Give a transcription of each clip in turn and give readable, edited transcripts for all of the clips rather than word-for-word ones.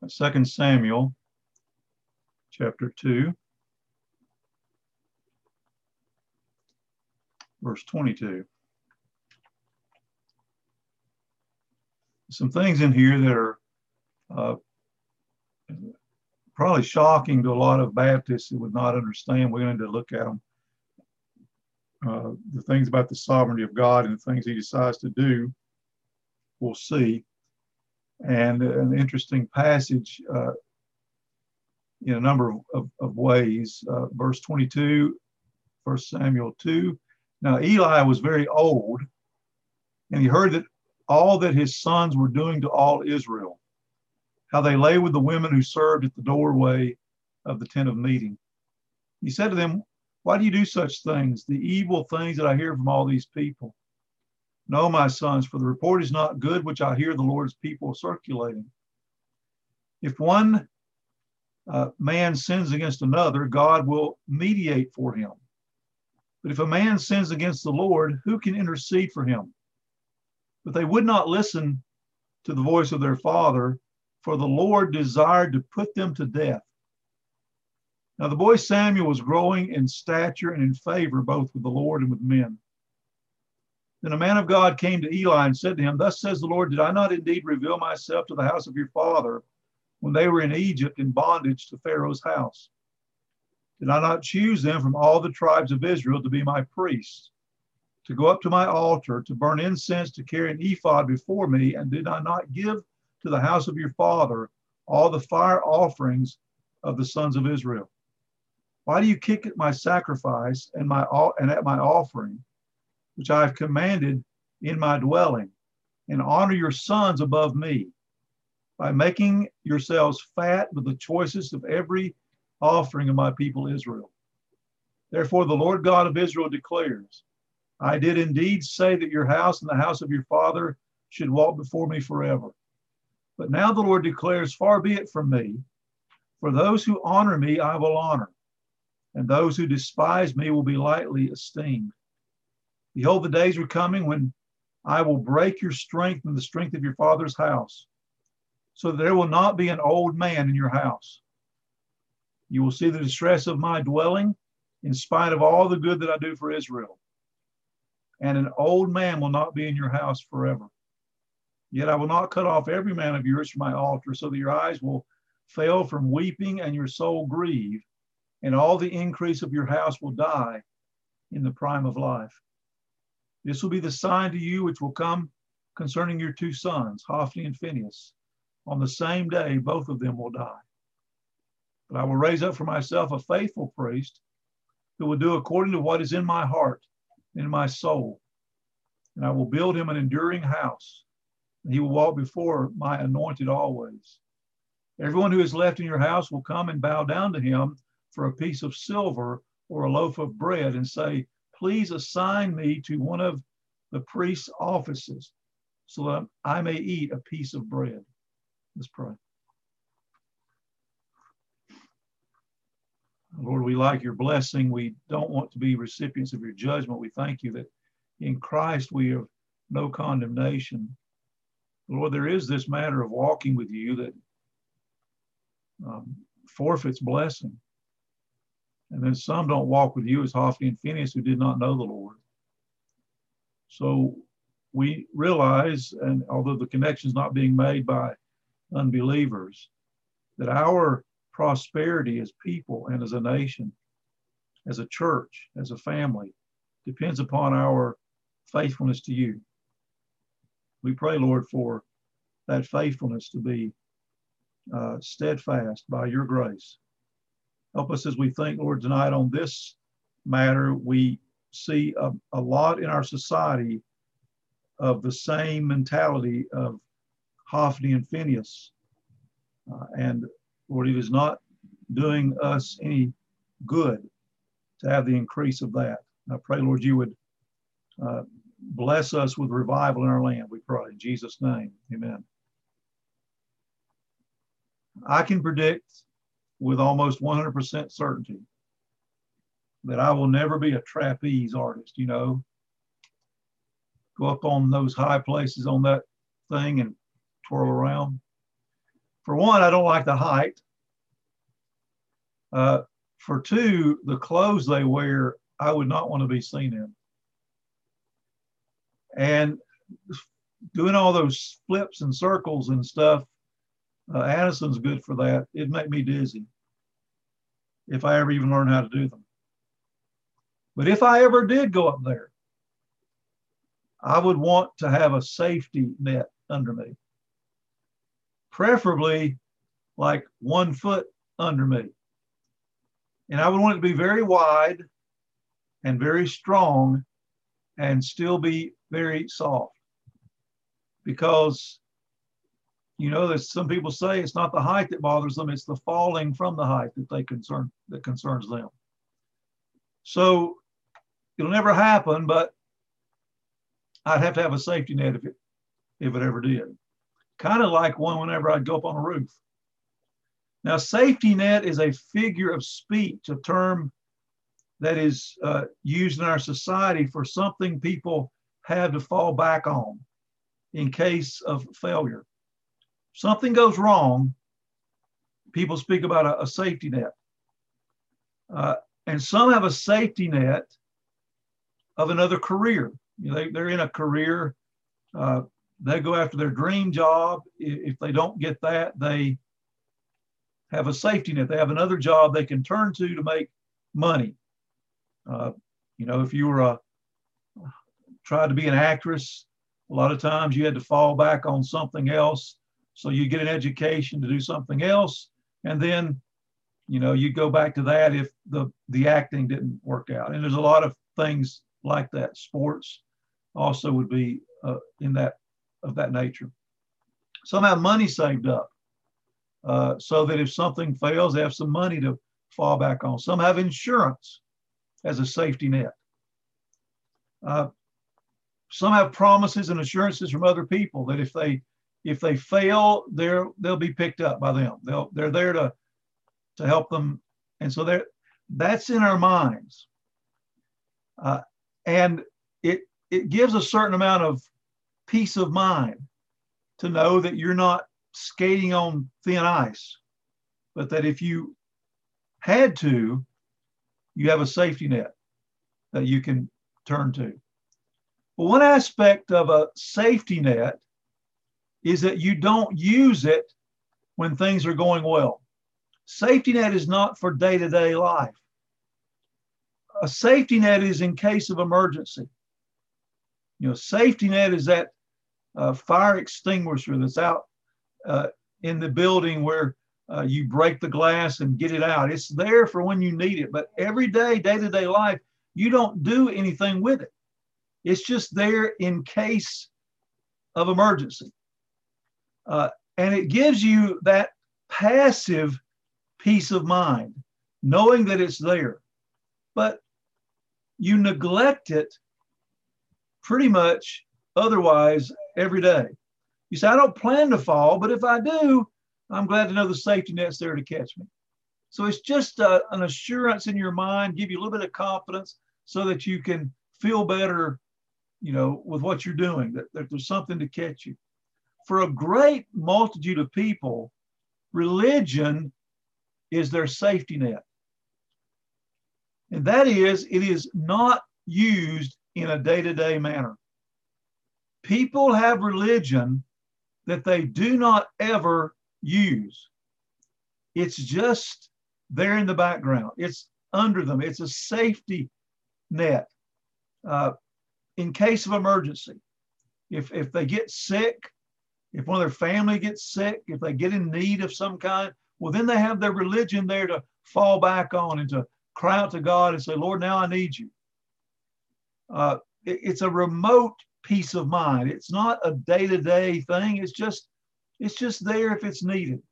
2 Samuel chapter 2, verse 22. Some things in here that are probably shocking to a lot of Baptists who would not understand. We're going to look at them. The things about the sovereignty of God and the things he decides to do, we'll see. And an interesting passage in a number of ways. Verse 22, 1 Samuel 2. Now Eli was very old, and he heard that all that his sons were doing to all Israel, how they lay with the women who served at the doorway of the tent of meeting. He said to them, "Why do you do such things, the evil things that I hear from all these people? No, my sons, for the report is not good which I hear the Lord's people circulating. If one man sins against another, God will mediate for him. But if a man sins against the Lord, who can intercede for him?" But they would not listen to the voice of their father, for the Lord desired to put them to death. Now the boy Samuel was growing in stature and in favor, both with the Lord and with men. Then a man of God came to Eli and said to him, "Thus says the Lord, did I not indeed reveal myself to the house of your father when they were in Egypt in bondage to Pharaoh's house? Did I not choose them from all the tribes of Israel to be my priests, to go up to my altar, to burn incense, to carry an ephod before me? And did I not give to the house of your father all the fire offerings of the sons of Israel? Why do you kick at my sacrifice and at my offering, which I have commanded in my dwelling, and honor your sons above me, by making yourselves fat with the choicest of every offering of my people Israel? Therefore the Lord God of Israel declares, I did indeed say that your house and the house of your father should walk before me forever. But now the Lord declares, far be it from me, for those who honor me I will honor, and those who despise me will be lightly esteemed. Behold, the days are coming when I will break your strength and the strength of your father's house, so that there will not be an old man in your house. You will see the distress of my dwelling in spite of all the good that I do for Israel. And an old man will not be in your house forever. Yet I will not cut off every man of yours from my altar, so that your eyes will fail from weeping and your soul grieve, and all the increase of your house will die in the prime of life. This will be the sign to you which will come concerning your two sons, Hophni and Phinehas. On the same day, both of them will die. But I will raise up for myself a faithful priest who will do according to what is in my heart and in my soul. And I will build him an enduring house, and he will walk before my anointed always. Everyone who is left in your house will come and bow down to him for a piece of silver or a loaf of bread and say, please assign me to one of the priest's offices so that I may eat a piece of bread. Let's pray. Lord, we like your blessing. We don't want to be recipients of your judgment. We thank you that in Christ we have no condemnation. Lord, there is this matter of walking with you that forfeits blessing. And then some don't walk with you as Hophni and Phinehas who did not know the Lord. So we realize, and although the connection is not being made by unbelievers, that our prosperity as people and as a nation, as a church, as a family, depends upon our faithfulness to you. We pray, Lord, for that faithfulness to be steadfast by your grace. Help us as we think, Lord, tonight on this matter. We see a lot in our society of the same mentality of Hophni and Phinehas. And Lord, it is not doing us any good to have the increase of that. I pray, Lord, you would bless us with revival in our land, we pray. In Jesus' name, amen. I can predict with almost 100% certainty that I will never be a trapeze artist, you know. Go up on those high places on that thing and twirl around. For one, I don't like the height. For two, the clothes they wear, I would not want to be seen in. And doing all those flips and circles and stuff, Addison's good for that. It'd make me dizzy if I ever even learned how to do them. But if I ever did go up there, I would want to have a safety net under me, preferably like 1 foot under me. And I would want it to be very wide and very strong and still be very soft. Because, you know, there's some people say it's not the height that bothers them, it's the falling from the height that concerns them. So it'll never happen, but I'd have to have a safety net if it ever did. Kind of like one whenever I'd go up on a roof. Now, safety net is a figure of speech, a term that is used in our society for something people have to fall back on in case of failure. If something goes wrong, people speak about a safety net. And some have a safety net of another career. You know, they're in a career, they go after their dream job. If they don't get that, they have a safety net. They have another job they can turn to make money. You know, if you were tried to be an actress, a lot of times you had to fall back on something else. So you get an education to do something else. And then, you know, you go back to that if the acting didn't work out. And there's a lot of things like that. Sports also would be of that nature. Some have money saved up so that if something fails, they have some money to fall back on. Some have insurance as a safety net. Some have promises and assurances from other people that if they fail, they'll be picked up by them. They're there to help them, and so that's in our minds, and it gives a certain amount of peace of mind to know that you're not skating on thin ice, but that if you had to, you have a safety net that you can turn to. But one aspect of a safety net is that you don't use it when things are going well. Safety net is not for day-to-day life. A safety net is in case of emergency. You know, safety net is that fire extinguisher that's out in the building where you break the glass and get it out. It's there for when you need it, but every day, day-to-day life, you don't do anything with it. It's just there in case of emergency. And it gives you that passive peace of mind, knowing that it's there. But you neglect it pretty much otherwise every day. You say, I don't plan to fall, but if I do, I'm glad to know the safety net's there to catch me. So it's just an assurance in your mind, give you a little bit of confidence so that you can feel better, you know, with what you're doing, that there's something to catch you. For a great multitude of people, religion is their safety net. And that is, it is not used in a day-to-day manner. People have religion that they do not ever use. It's just there in the background. It's under them. It's a safety net in case of emergency. If they get sick, if one of their family gets sick, if they get in need of some kind, well, then they have their religion there to fall back on and to cry out to God and say, Lord, now I need you. It's a remote peace of mind. It's not a day-to-day thing. It's just there if it's needed.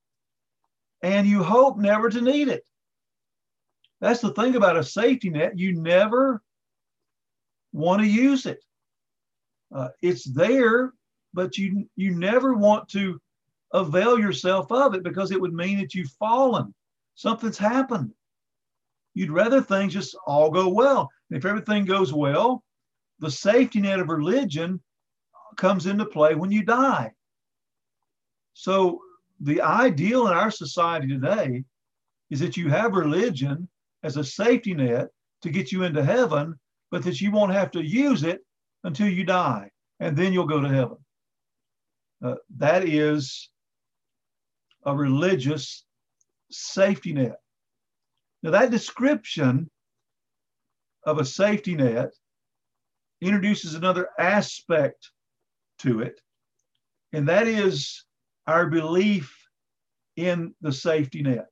And you hope never to need it. That's the thing about a safety net. You never want to use it. It's there, but you never want to avail yourself of it because it would mean that you've fallen. Something's happened. You'd rather things just all go well. And if everything goes well, the safety net of religion comes into play when you die. So the ideal in our society today is that you have religion as a safety net to get you into heaven, but that you won't have to use it until you die, and then you'll go to heaven. That is a religious safety net. Now, that description of a safety net introduces another aspect to it, and that is our belief in the safety net.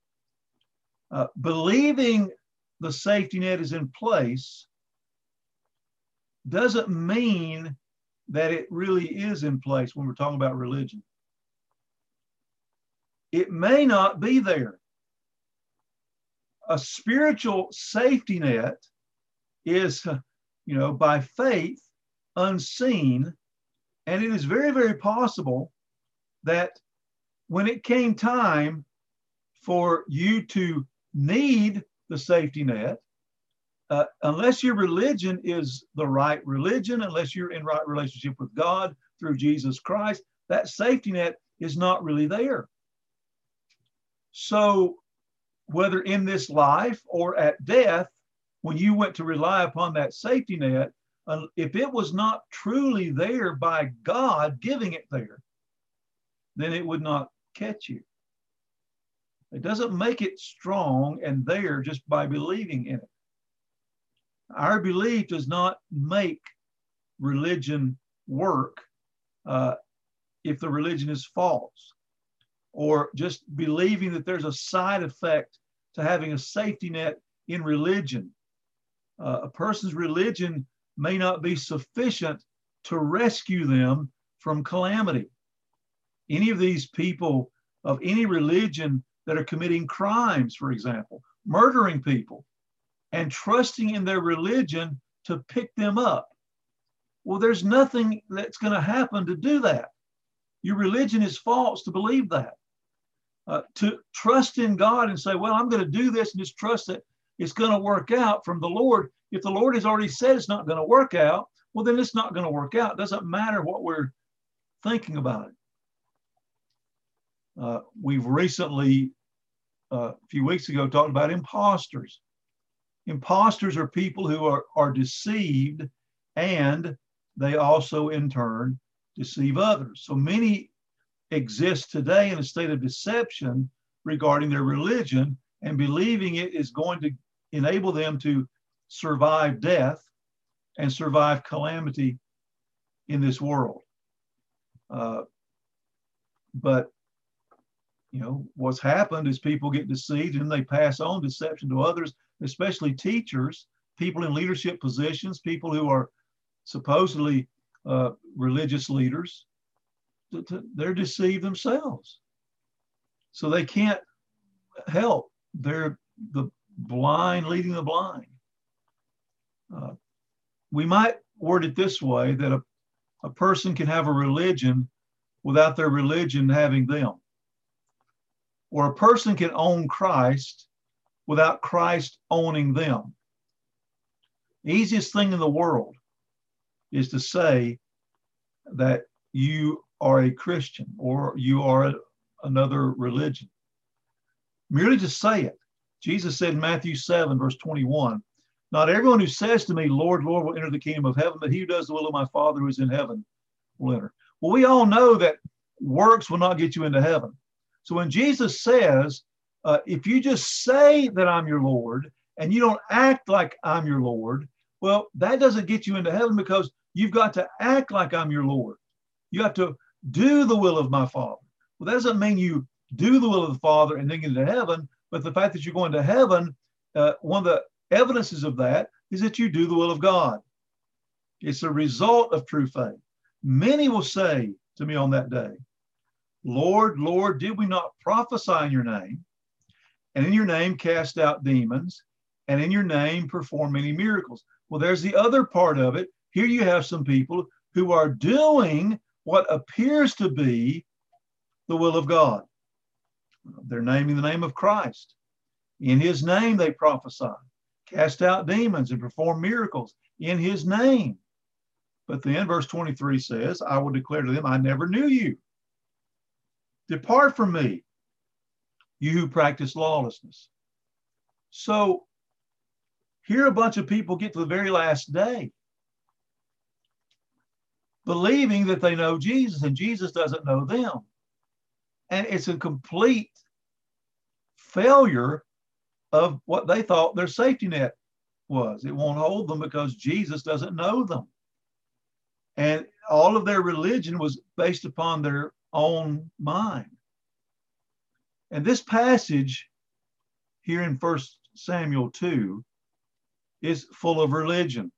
Believing the safety net is in place doesn't mean that it really is in place when we're talking about religion. It may not be there. A spiritual safety net is, by faith, unseen, and it is very, very possible that when it came time for you to need the safety net, unless your religion is the right religion, unless you're in right relationship with God through Jesus Christ, that safety net is not really there. So whether in this life or at death, when you went to rely upon that safety net, if it was not truly there by God giving it there, then it would not catch you. It doesn't make it strong and there just by believing in it. Our belief does not make religion work if the religion is false, or just believing that there's a side effect to having a safety net in religion. A person's religion may not be sufficient to rescue them from calamity. Any of these people of any religion that are committing crimes, for example, murdering people, and trusting in their religion to pick them up. Well, there's nothing that's going to happen to do that. Your religion is false to believe that. To trust in God and say, well, I'm going to do this and just trust that it's going to work out from the Lord. If the Lord has already said it's not going to work out, well, then it's not going to work out. It doesn't matter what we're thinking about it. We've recently, a few weeks ago, talked about imposters. Imposters are people who are deceived, and they also in turn deceive others. So many exist today in a state of deception regarding their religion, and believing it is going to enable them to survive death and survive calamity in this world. But what's happened is people get deceived and they pass on deception to others, especially teachers, people in leadership positions, people who are supposedly religious leaders. They're deceived themselves. So they can't help. They're the blind leading the blind. We might word it this way, that a person can have a religion without their religion having them. Or a person can own Christ without Christ owning them. The easiest thing in the world is to say that you are a Christian or you are another religion. Merely to say it. Jesus said in Matthew 7, verse 21, not everyone who says to me, Lord, Lord, will enter the kingdom of heaven, but he who does the will of my Father who is in heaven will enter. Well, we all know that works will not get you into heaven. So when Jesus says, if you just say that I'm your Lord and you don't act like I'm your Lord, well, that doesn't get you into heaven, because you've got to act like I'm your Lord. You have to do the will of my Father. Well, that doesn't mean you do the will of the Father and then get into heaven, but the fact that you're going to heaven, one of the evidences of that is that you do the will of God. It's a result of true faith. Many will say to me on that day, Lord, Lord, did we not prophesy in your name, and in your name cast out demons, and in your name perform many miracles? Well, there's the other part of it. Here you have some people who are doing what appears to be the will of God. They're naming the name of Christ. In his name they prophesy, cast out demons, and perform miracles in his name. But then verse 23 says, I will declare to them, I never knew you. Depart from me, you who practice lawlessness. So here a bunch of people get to the very last day, believing that they know Jesus, and Jesus doesn't know them. And it's a complete failure of what they thought their safety net was. It won't hold them because Jesus doesn't know them. And all of their religion was based upon their own mind. And this passage here in 1 Samuel 2 is full of religion.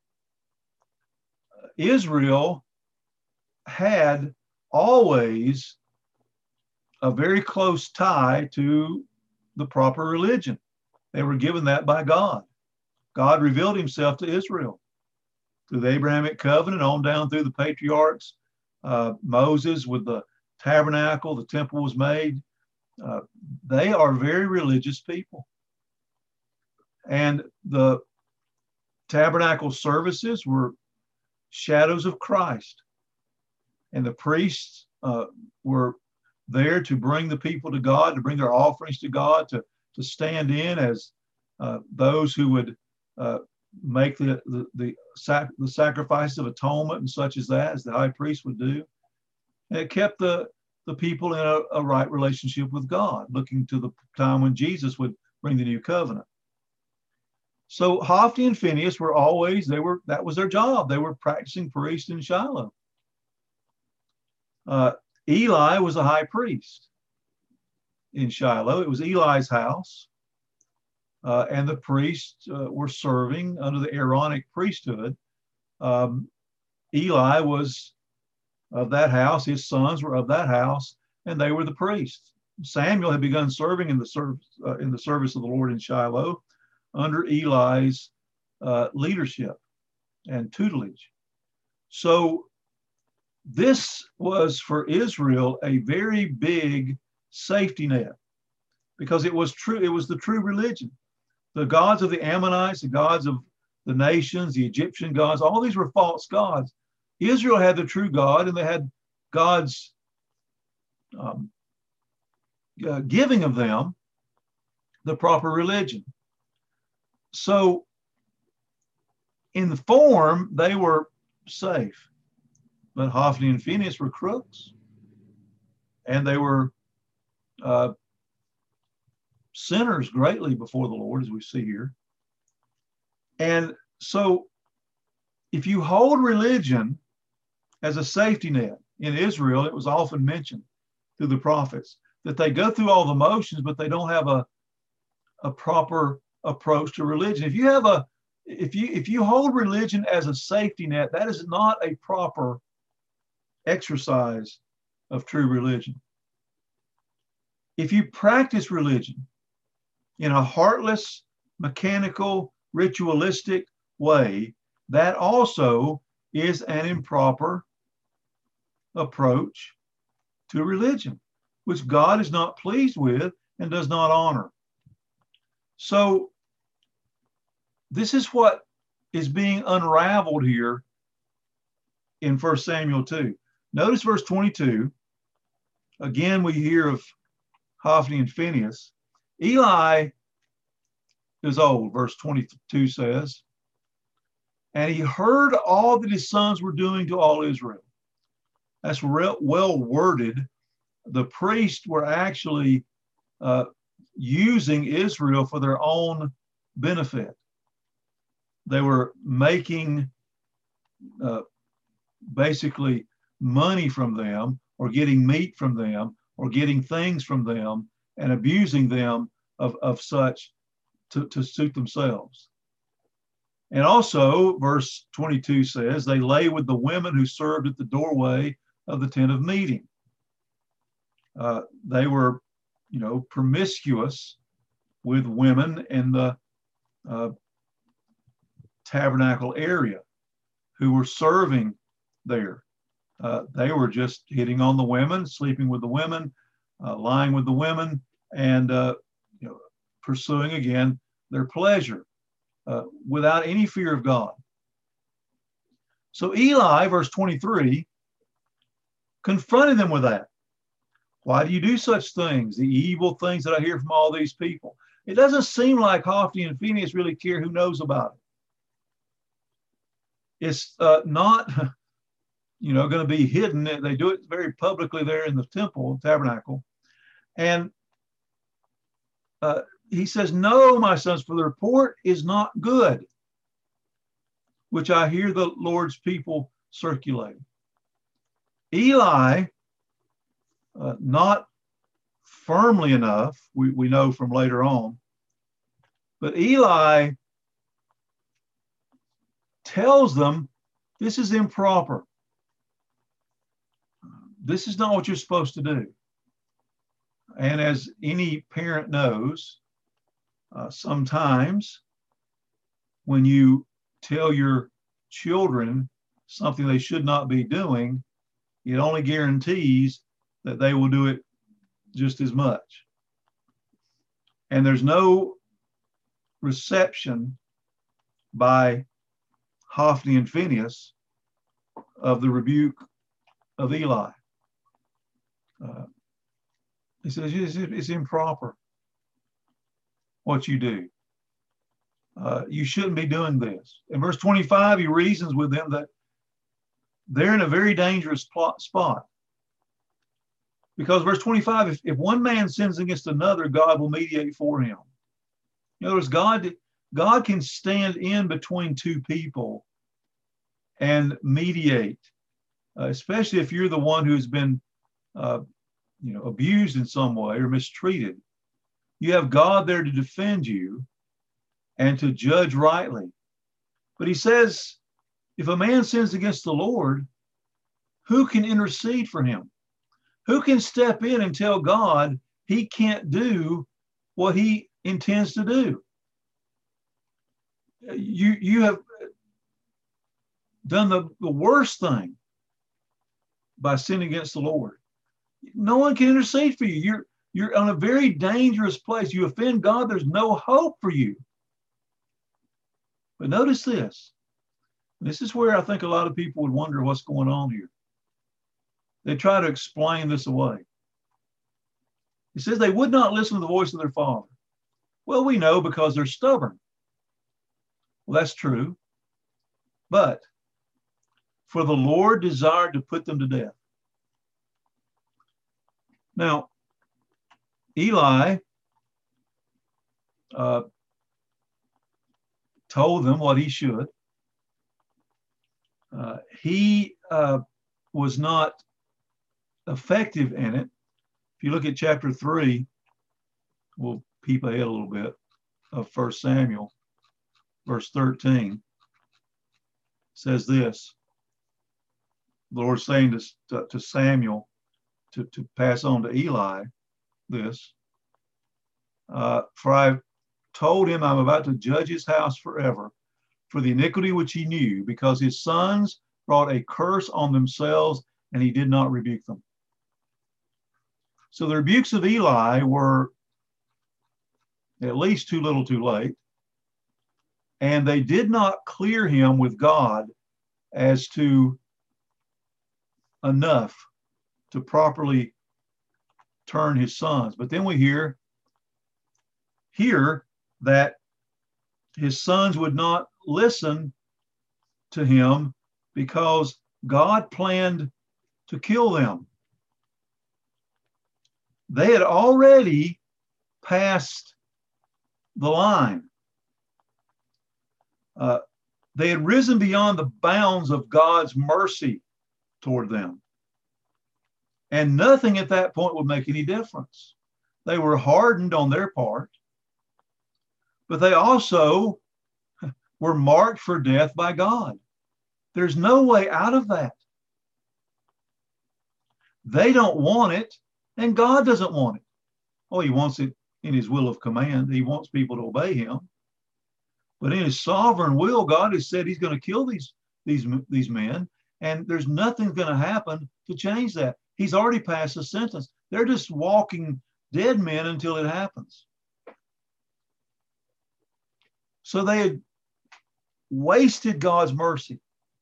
Israel had always a very close tie to the proper religion. They were given that by God. God revealed himself to Israel through the Abrahamic covenant on down through the patriarchs. Moses with the tabernacle, the temple was made. They are very religious people. And the tabernacle services were shadows of Christ. And the priests were there to bring the people to God, to bring their offerings to God, to stand in as those who would make the sacrifice of atonement and such as that, as the high priest would do. And it kept the people in a right relationship with God, looking to the time when Jesus would bring the new covenant. So Hophni and Phinehas were always, that was their job. They were practicing priests in Shiloh. Eli was a high priest in Shiloh. It was Eli's house. And the priests were serving under the Aaronic priesthood. Eli was of that house. His sons were of that house, and they were the priests. Samuel had begun serving in the service of the Lord in Shiloh under Eli's leadership and tutelage. So this was for Israel a very big safety net, because it was true. It was the true religion. The gods of the Ammonites, the gods of the nations, the Egyptian gods, all these were false gods. Israel had the true God, and they had God's giving of them the proper religion. So in the form, they were safe, but Hophni and Phinehas were crooks, and they were sinners greatly before the Lord, as we see here. And so if you hold religion as a safety net, in Israel, it was often mentioned through the prophets that they go through all the motions, but they don't have a proper approach to religion. If you hold religion as a safety net, that is not a proper exercise of true religion. If you practice religion in a heartless, mechanical, ritualistic way, that also is an improper approach to religion, which God is not pleased with and does not honor. So this is what is being unraveled here in 1 Samuel 2. Notice verse 22. Again, we hear of Hophni and Phinehas. Eli is old, verse 22 says, and he heard all that his sons were doing to all Israel. That's well worded. The priests were actually using Israel for their own benefit. They were making basically money from them, or getting meat from them, or getting things from them, and abusing them of such to suit themselves. And also, verse 22 says, they lay with the women who served at the doorway of the tent of meeting. They were, promiscuous with women in the tabernacle area who were serving there. They were just hitting on the women, sleeping with the women, lying with the women, and pursuing again their pleasure without any fear of God. So Eli, verse 23, confronted them with that. Why do you do such things? The evil things that I hear from all these people. It doesn't seem like Hophni and Phinehas really care who knows about it. It's not, going to be hidden. They do it very publicly there in the temple, tabernacle. And he says, no, my sons, for the report is not good, which I hear the Lord's people circulate. Eli, not firmly enough, we know from later on, but Eli tells them this is improper. This is not what you're supposed to do. And as any parent knows, sometimes when you tell your children something they should not be doing, it only guarantees that they will do it just as much. And there's no reception by Hophni and Phinehas of the rebuke of Eli. He says, it's improper what you do. You shouldn't be doing this. In verse 25, he reasons with them that they're in a very dangerous spot. Because verse 25, if one man sins against another, God will mediate for him. In other words, God can stand in between two people and mediate, especially if you're the one who's been abused in some way or mistreated. You have God there to defend you and to judge rightly. But he says, if a man sins against the Lord, who can intercede for him? Who can step in and tell God he can't do what he intends to do? You have done the worst thing by sinning against the Lord. No one can intercede for you. You're on a very dangerous place. You offend God, there's no hope for you. But notice this. This is where I think a lot of people would wonder what's going on here. They try to explain this away. It says they would not listen to the voice of their father. Well, we know because they're stubborn. Well, that's true. But for the Lord desired to put them to death. Now, Eli told them what he should. He was not effective in it. If you look at chapter 3, we'll peep ahead a little bit of 1 Samuel, verse 13, says this. The Lord saying to Samuel to pass on to Eli this, for I've told him I'm about to judge his house forever for the iniquity which he knew, because his sons brought a curse on themselves and he did not rebuke them. So the rebukes of Eli were at least too little too late, and they did not clear him with God as to enough to properly turn his sons. But then we hear here that his sons would not listen to him because God planned to kill them. They had already passed the line. They had risen beyond the bounds of God's mercy toward them. And nothing at that point would make any difference. They were hardened on their part, but they also were marked for death by God. There's no way out of that. They don't want it, and God doesn't want it. Oh, he wants it in his will of command. He wants people to obey him. But in his sovereign will, God has said he's going to kill these men, and there's nothing going to happen to change that. He's already passed the sentence. They're just walking dead men until it happens. So they had wasted God's mercy.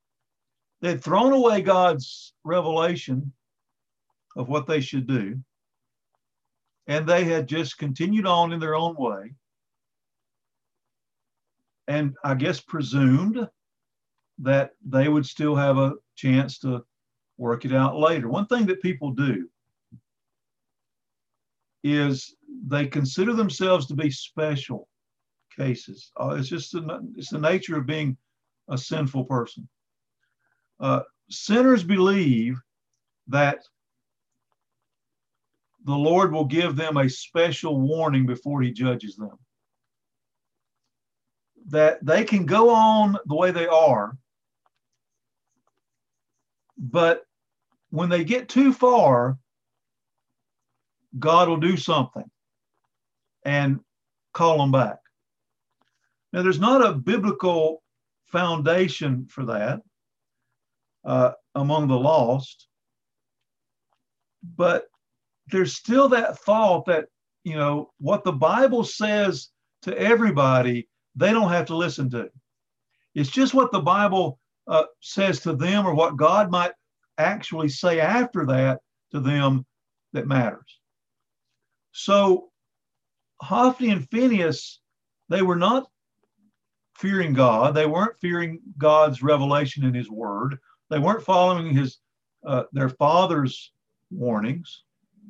They had thrown away God's revelation of what they should do. and they had just continued on in their own way, and I guess presumed that they would still have a chance to work it out later. One thing that people do is they consider themselves to be special cases. It's the nature of being a sinful person. Sinners believe that the Lord will give them a special warning before he judges them. That they can go on the way they are, but when they get too far, God will do something and call them back. Now, there's not a biblical foundation for that among the lost, but there's still that thought that, you know, what the Bible says to everybody, they don't have to listen to. It's just what the Bible says to them, or what God might actually say after that to them, that matters. So Hophni and Phinehas, they were not fearing God. They weren't fearing God's revelation in his word. They weren't following their father's warnings.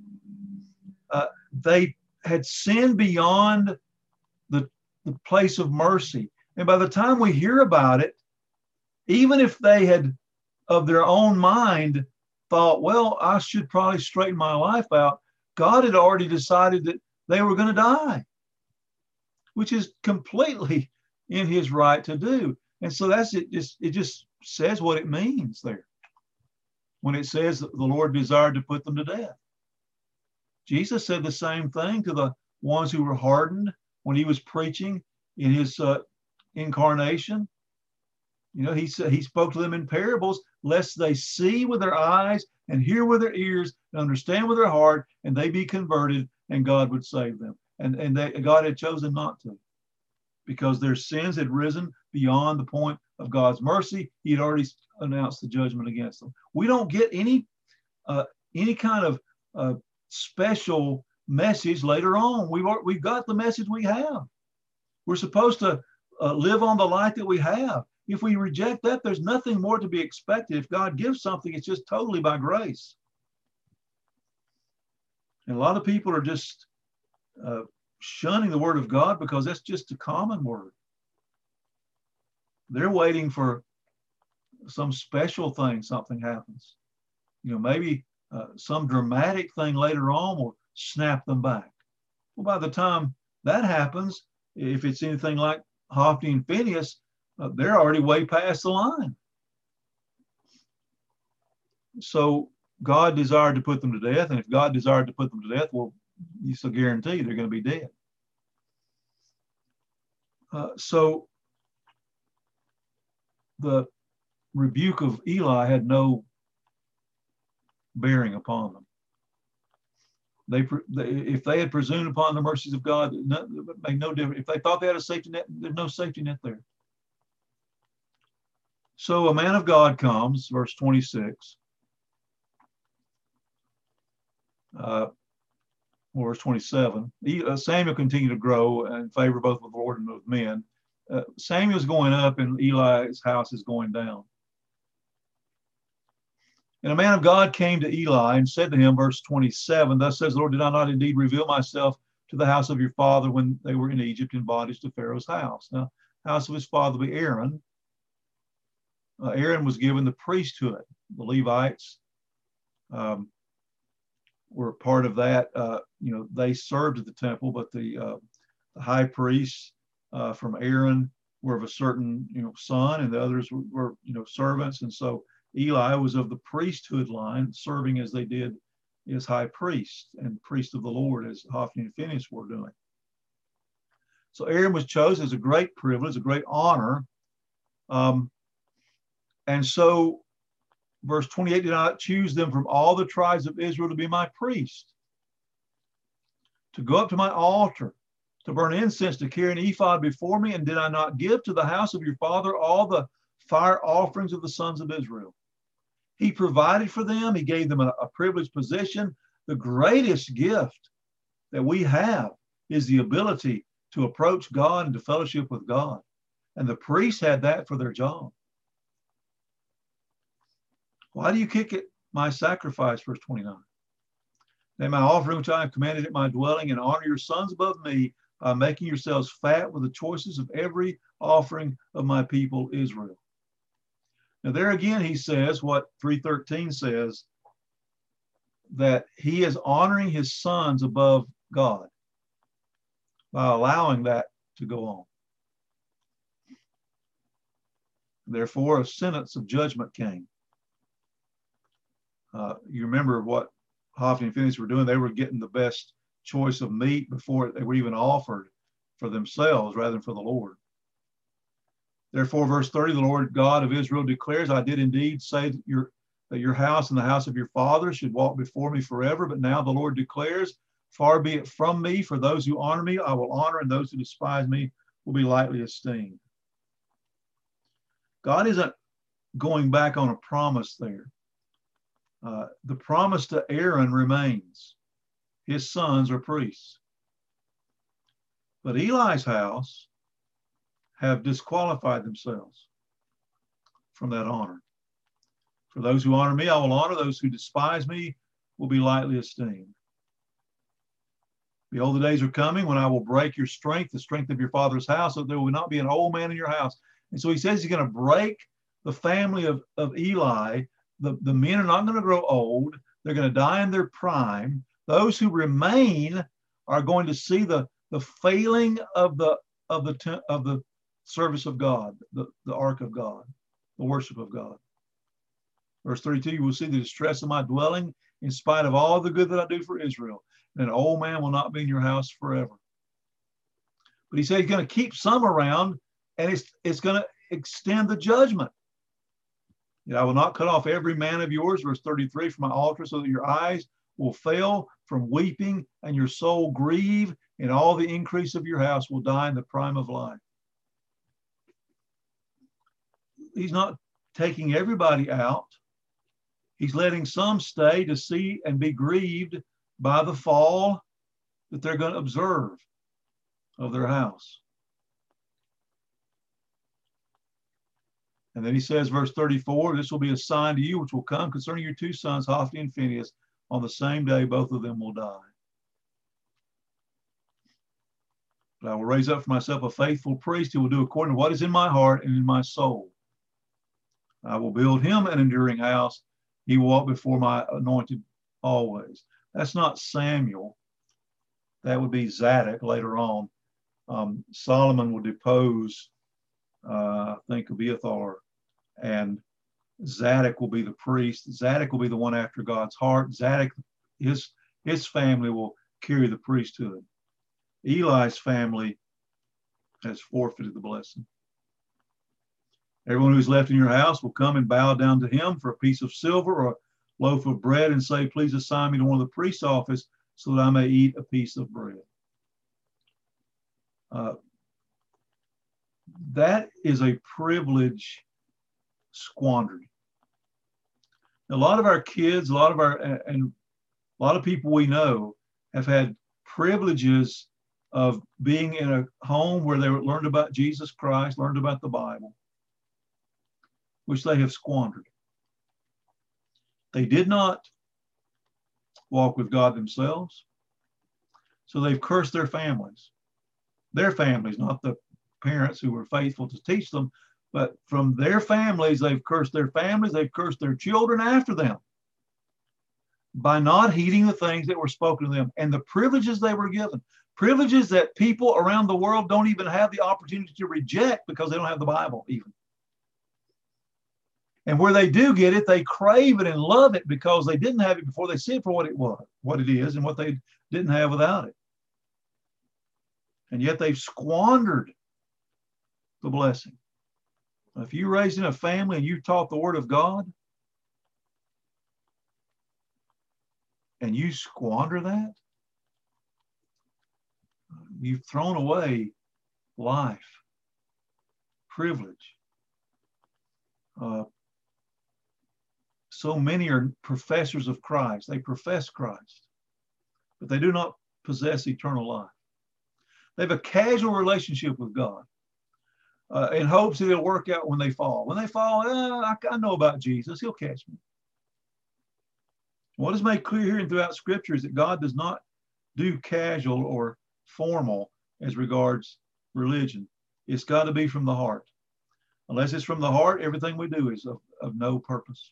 They had sinned beyond the place of mercy. And by the time we hear about it, even if they had of their own mind thought, well, I should probably straighten my life out, God had already decided that they were going to die, which is completely in his right to do. And so that's it. It just says what it means there when it says that the Lord desired to put them to death. Jesus said the same thing to the ones who were hardened when he was preaching in his incarnation. You know, he spoke to them in parables, lest they see with their eyes and hear with their ears and understand with their heart, and they be converted, and God would save them. And God had chosen not to, because their sins had risen beyond the point of God's mercy. He had already announced the judgment against them. We don't get any kind of special message later on. We've got the message we have. We're supposed to live on the light that we have. If we reject that, there's nothing more to be expected. If God gives something, it's just totally by grace. And a lot of people are just shunning the word of God because that's just a common word. They're waiting for some special thing, something happens. You know, maybe some dramatic thing later on will snap them back. Well, by the time that happens, if it's anything like Hophni and Phinehas, they're already way past the line. So God desired to put them to death, and if God desired to put them to death, well, it's a guarantee they're going to be dead. So the rebuke of Eli had no bearing upon them. If they had presumed upon the mercies of God, it made no difference. If they thought they had a safety net, there's no safety net there. So a man of God comes, verse 26. Verse 27. Samuel continued to grow in favor both with the Lord and with men. Samuel's going up and Eli's house is going down. And a man of God came to Eli and said to him, verse 27, thus says the Lord, did I not indeed reveal myself to the house of your father when they were in Egypt in bondage to Pharaoh's house? Now, house of his father be Aaron. Aaron was given the priesthood. The Levites were part of that. They served at the temple, but the high priests from Aaron were of a certain, son, and the others were, servants. And so Eli was of the priesthood line, serving as they did as high priest and priest of the Lord, as Hophni and Phinehas were doing. So Aaron was chosen as a great privilege, a great honor. And so verse 28, did I not choose them from all the tribes of Israel to be my priest, to go up to my altar, to burn incense, to carry an ephod before me? And did I not give to the house of your father all the fire offerings of the sons of Israel? He provided for them. He gave them a privileged position. The greatest gift that we have is the ability to approach God and to fellowship with God. And the priests had that for their job. Why do you kick at my sacrifice, verse 29? That my offering which I have commanded at my dwelling, and honor your sons above me by making yourselves fat with the choices of every offering of my people Israel. Now there again he says what 3:13 says, that he is honoring his sons above God by allowing that to go on. Therefore, a sentence of judgment came. You remember what Hophni and Phinehas were doing? They were getting the best choice of meat before they were even offered for themselves rather than for the Lord. Therefore, verse 30, the Lord God of Israel declares, I did indeed say that your house and the house of your father should walk before me forever. But now the Lord declares, far be it from me, for those who honor me, I will honor, and those who despise me will be lightly esteemed. God isn't going back on a promise there. The promise to Aaron remains. His sons are priests. But Eli's house have disqualified themselves from that honor. For those who honor me, I will honor. Those who despise me will be lightly esteemed. Behold, the days are coming when I will break your strength, the strength of your father's house, so there will not be an old man in your house. And so he says he's going to break the family of Eli. The men are not going to grow old. They're going to die in their prime. Those who remain are going to see the failing of the service of God, the ark of God, the worship of God. Verse 32, you will see the distress of my dwelling in spite of all the good that I do for Israel. And an old man will not be in your house forever. But he said he's going to keep some around, and it's going to extend the judgment. I will not cut off every man of yours, verse 33, from my altar, so that your eyes will fail from weeping and your soul grieve, and all the increase of your house will die in the prime of life. He's not taking everybody out. He's letting some stay to see and be grieved by the fall that they're going to observe of their house. And then he says, verse 34, this will be a sign to you which will come concerning your two sons, Hophni and Phinehas. On the same day, both of them will die. But I will raise up for myself a faithful priest who will do according to what is in my heart and in my soul. I will build him an enduring house. He will walk before my anointed always. That's not Samuel. That would be Zadok later on. Solomon will depose, I think, Abiathar, and Zadok will be the priest. Zadok will be the one after God's heart. Zadok, his family will carry the priesthood. Eli's family has forfeited the blessing. Everyone who's left in your house will come and bow down to him for a piece of silver or a loaf of bread and say, please assign me to one of the priest's office so that I may eat a piece of bread. That is a privilege squandered. A lot of our kids, a lot of people we know have had privileges of being in a home where they learned about Jesus Christ, learned about the Bible, which they have squandered. They did not walk with God themselves, so they've cursed their families. Their families, not the parents who were faithful to teach them, but from their families, they've cursed their families, they've cursed their children after them by not heeding the things that were spoken to them and the privileges they were given. Privileges that people around the world don't even have the opportunity to reject because they don't have the Bible even. And where they do get it, they crave it and love it because they didn't have it before. They see it for what it is, and what they didn't have without it. And yet they've squandered the blessing. If you raised in a family and you taught the Word of God, and you squander that, you've thrown away life, privilege. So many are professors of Christ. They profess Christ, but they do not possess eternal life. They have a casual relationship with God in hopes that it'll work out when they fall. When they fall, I know about Jesus. He'll catch me. What is made clear here and throughout Scripture is that God does not do casual or formal as regards religion. It's got to be from the heart. Unless it's from the heart, everything we do is of no purpose.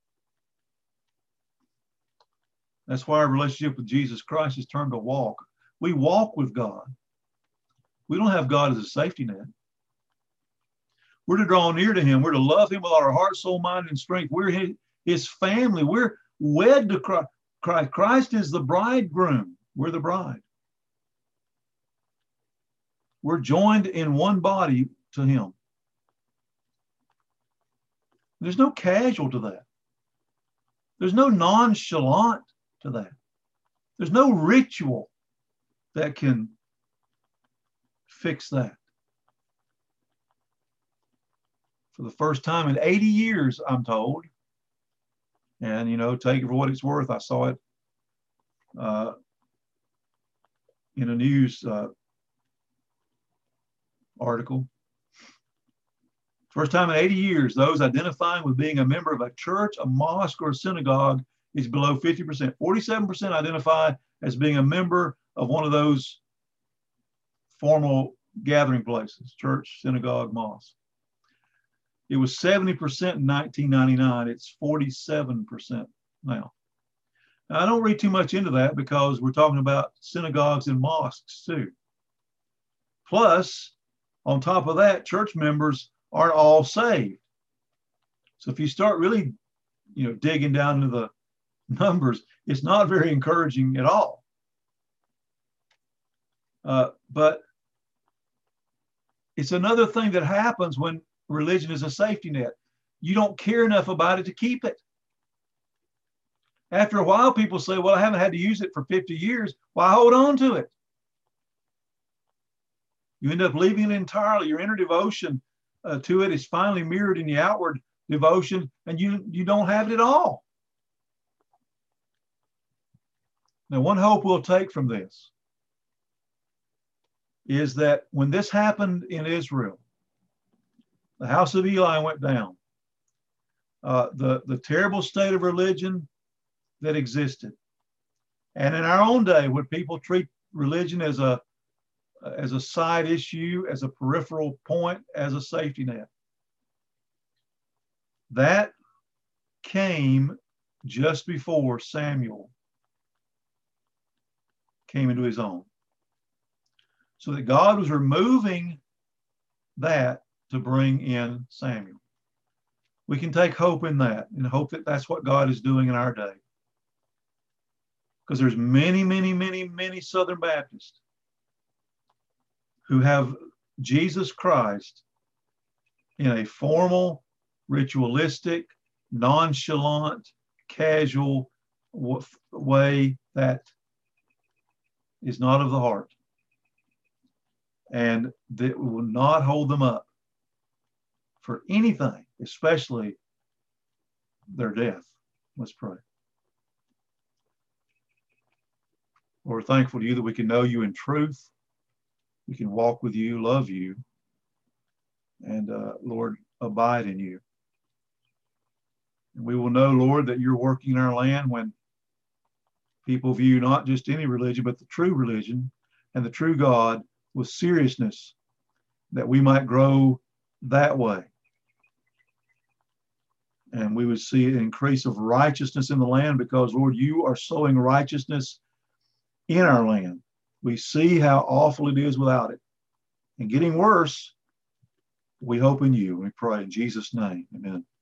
That's why our relationship with Jesus Christ is termed a walk. We walk with God. We don't have God as a safety net. We're to draw near to him. We're to love him with our heart, soul, mind, and strength. We're his family. We're wed to Christ. Christ is the bridegroom. We're the bride. We're joined in one body to him. There's no casual to that. There's no nonchalant to that. There's no ritual that can fix that. For the first time in 80 years, I'm told, and, take it for what it's worth. I saw it in a news article. First time in 80 years, those identifying with being a member of a church, a mosque, or a synagogue is below 50%. 47% identify as being a member of one of those formal gathering places, church, synagogue, mosque. It was 70% in 1999. It's 47% now. Now, I don't read too much into that because we're talking about synagogues and mosques too. Plus, on top of that, church members aren't all saved. So if you start really, digging down into the numbers, it's not very encouraging at all. But it's another thing that happens when religion is a safety net. You don't care enough about it to keep it. After a while, people say, well, I haven't had to use it for 50 years. Why hold on to it? You end up leaving it entirely. Your inner devotion to it is finally mirrored in the outward devotion, and you don't have it at all. Now, one hope we'll take from this is that when this happened in Israel, the house of Eli went down. The terrible state of religion that existed. And in our own day, would people treat religion as a side issue, as a peripheral point, as a safety net? That came just before Samuel came into his own. So that God was removing that to bring in Samuel. We can take hope in that and hope that that's what God is doing in our day. Because there's many, many, many, many Southern Baptists who have Jesus Christ in a formal, ritualistic, nonchalant, casual way that is not of the heart. And that will not hold them up for anything, especially their death. Let's pray. Lord, we're thankful to you that we can know you in truth. We can walk with you, love you, and Lord, abide in you. And we will know, Lord, that you're working in our land when people view not just any religion, but the true religion and the true God with seriousness, that we might grow that way. And we would see an increase of righteousness in the land because, Lord, you are sowing righteousness in our land. We see how awful it is without it. And getting worse, we hope in you. We pray in Jesus' name. Amen.